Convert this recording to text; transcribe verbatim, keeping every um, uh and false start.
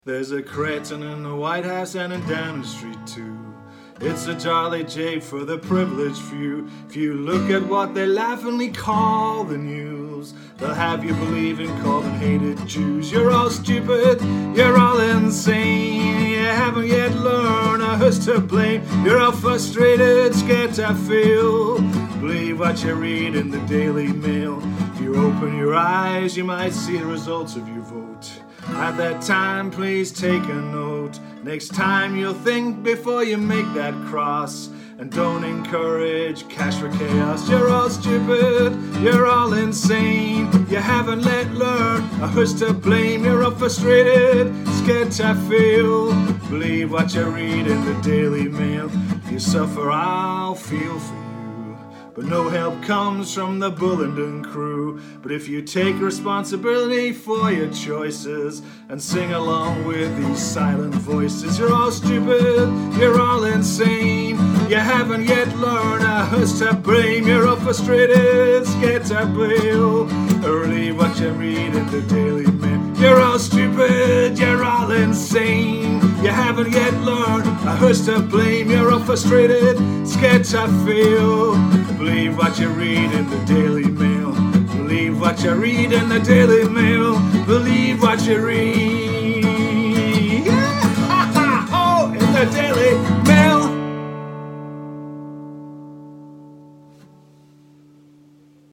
There's a Creighton in the White House and in Downing Street too. It's a jolly day for the privileged few. If you look at what they laughingly call the news, they'll have you believing called and hated Jews. You're all stupid, you're all insane. You haven't yet learned who's to blame. You're all frustrated, scared to feel. Believe what you read in the Daily Mail. If you open your eyes, you might see the results of your vote. At that time, please take a note. Next time you'll think before you make that cross, and don't encourage cash for chaos. You're all stupid, you're all insane. You haven't let learn who's to blame. You're all frustrated, scared to feel. Believe what you read in the Daily Mail. If you suffer, I'll feel for you. But no help comes from the Bullingdon crew. But if you take responsibility for your choices and sing along with these silent voices, you're all stupid, you're all insane. You haven't yet learned who's to blame. You're all frustrated, scared to bail. Believe what you read in the Daily Mail. You're all stupid, you're all insane. You haven't yet learned who's to blame. You're all frustrated, scared to feel. Believe what you read in the Daily Mail. Believe what you read in the Daily Mail. Believe what you read.